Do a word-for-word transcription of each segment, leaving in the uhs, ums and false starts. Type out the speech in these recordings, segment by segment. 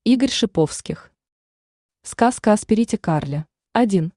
Игорь Шиповских. Сказка о Спирите Карле. один.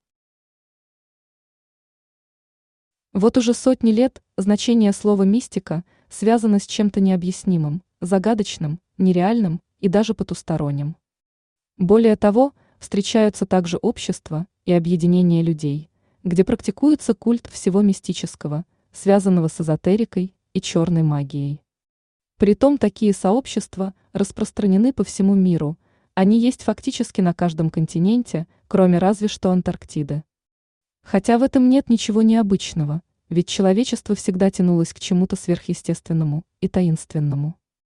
Вот уже сотни лет значение слова «мистика» связано с чем-то необъяснимым, загадочным, нереальным и даже потусторонним. Более того, встречаются также общества и объединения людей, где практикуется культ всего мистического, связанного с эзотерикой и черной магией. Притом такие сообщества распространены по всему миру, они есть фактически на каждом континенте, кроме разве что Антарктиды. Хотя в этом нет ничего необычного, ведь человечество всегда тянулось к чему-то сверхъестественному и таинственному.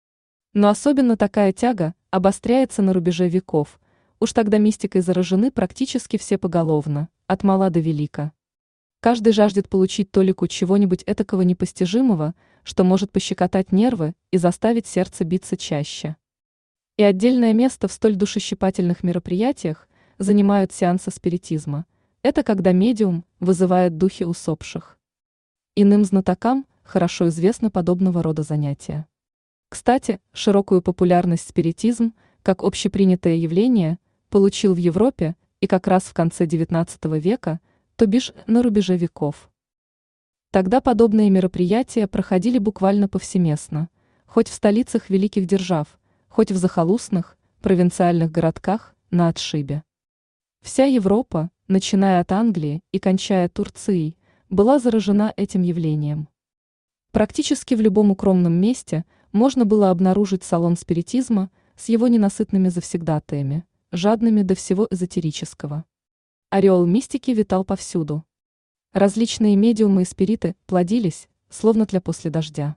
Но особенно такая тяга обостряется на рубеже веков, уж тогда мистикой заражены практически все поголовно, от мала до велика. Каждый жаждет получить толику чего-нибудь этакого непостижимого, что может пощекотать нервы и заставить сердце биться чаще. И отдельное место в столь душещипательных мероприятиях занимают сеансы спиритизма. Это когда медиум вызывает духи усопших. Иным знатокам хорошо известно подобного рода занятия. Кстати, широкую популярность спиритизм, как общепринятое явление, получил в Европе и как раз в конце девятнадцатого века, то бишь на рубеже веков. Тогда подобные мероприятия проходили буквально повсеместно, хоть в столицах великих держав, хоть в захолустных, провинциальных городках на отшибе. Вся Европа, начиная от Англии и кончая Турцией, была заражена этим явлением. Практически в любом укромном месте можно было обнаружить салон спиритизма с его ненасытными завсегдатаями, жадными до всего эзотерического. Ореол мистики витал повсюду. Различные медиумы и спириты плодились, словно тля после дождя.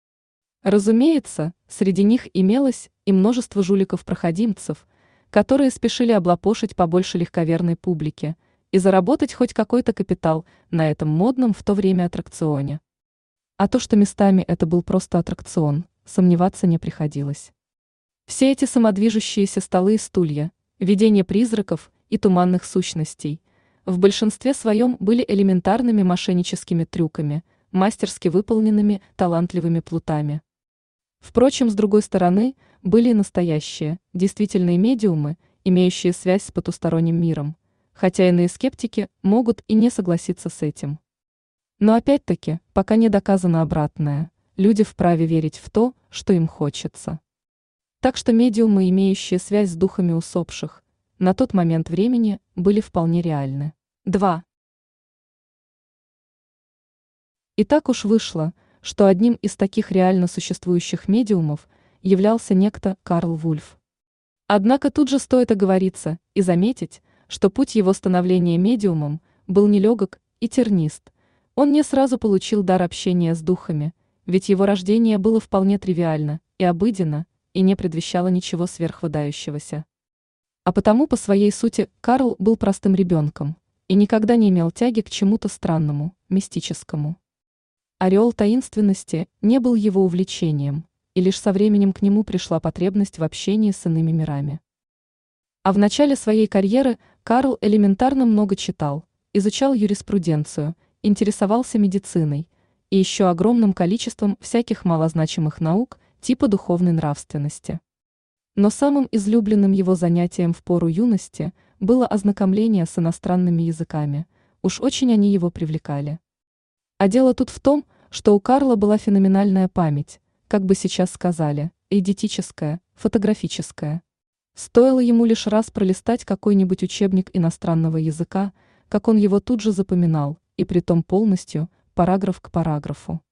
Разумеется, среди них имелось и множество жуликов-проходимцев, которые спешили облапошить побольше легковерной публики и заработать хоть какой-то капитал на этом модном в то время аттракционе. А то, что местами это был просто аттракцион, сомневаться не приходилось. Все эти самодвижущиеся столы и стулья, видение призраков и туманных сущностей в большинстве своем были элементарными мошенническими трюками, мастерски выполненными талантливыми плутами. Впрочем, с другой стороны, были и настоящие, действительные медиумы, имеющие связь с потусторонним миром, хотя иные скептики могут и не согласиться с этим. Но опять-таки, пока не доказано обратное, люди вправе верить в то, что им хочется. Так что медиумы, имеющие связь с духами усопших, на тот момент времени были вполне реальны. два. И так уж вышло, что одним из таких реально существующих медиумов являлся некто Карл Вульф. Однако тут же стоит оговориться и заметить, что путь его становления медиумом был нелегок и тернист. Он не сразу получил дар общения с духами, ведь его рождение было вполне тривиально и обыденно, и не предвещало ничего сверхвыдающегося. А потому по своей сути Карл был простым ребенком и никогда не имел тяги к чему-то странному, мистическому. Ореол таинственности не был его увлечением, и лишь со временем к нему пришла потребность в общении с иными мирами. А в начале своей карьеры Карл элементарно много читал, изучал юриспруденцию, интересовался медициной и еще огромным количеством всяких малозначимых наук типа духовной нравственности. Но самым излюбленным его занятием в пору юности было ознакомление с иностранными языками, уж очень они его привлекали. А дело тут в том, что у Карла была феноменальная память, как бы сейчас сказали, эйдетическая, фотографическая. Стоило ему лишь раз пролистать какой-нибудь учебник иностранного языка, как он его тут же запоминал, и притом полностью, параграф к параграфу.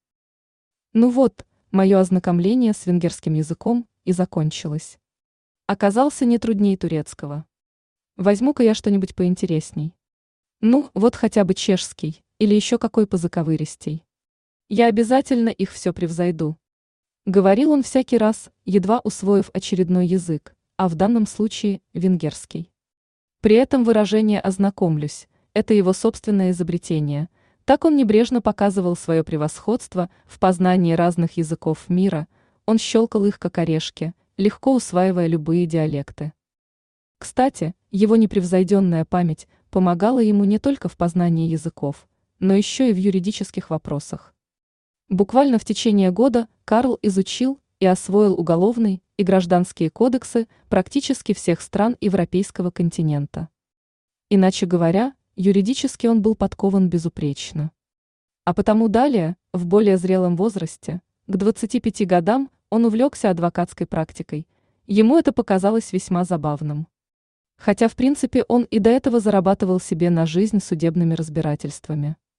Ну вот, мое ознакомление с венгерским языком и закончилось. Оказался не трудней турецкого. Возьму-ка я что-нибудь поинтересней. Ну, вот хотя бы чешский, или еще какой позаковыристей. Я обязательно их все превзойду. Говорил он всякий раз, едва усвоив очередной язык, а в данном случае венгерский. При этом выражение «ознакомлюсь» – это его собственное изобретение, так он небрежно показывал свое превосходство в познании разных языков мира, он щелкал их как орешки, легко усваивая любые диалекты. Кстати, его непревзойденная память помогала ему не только в познании языков, но еще и в юридических вопросах. Буквально в течение года Карл изучил и освоил уголовный и гражданские кодексы практически всех стран Европейского континента. Иначе говоря, юридически он был подкован безупречно. А потому далее, в более зрелом возрасте, к двадцати пяти годам, он увлекся адвокатской практикой. Ему это показалось весьма забавным. Хотя в принципе он и до этого зарабатывал себе на жизнь судебными разбирательствами.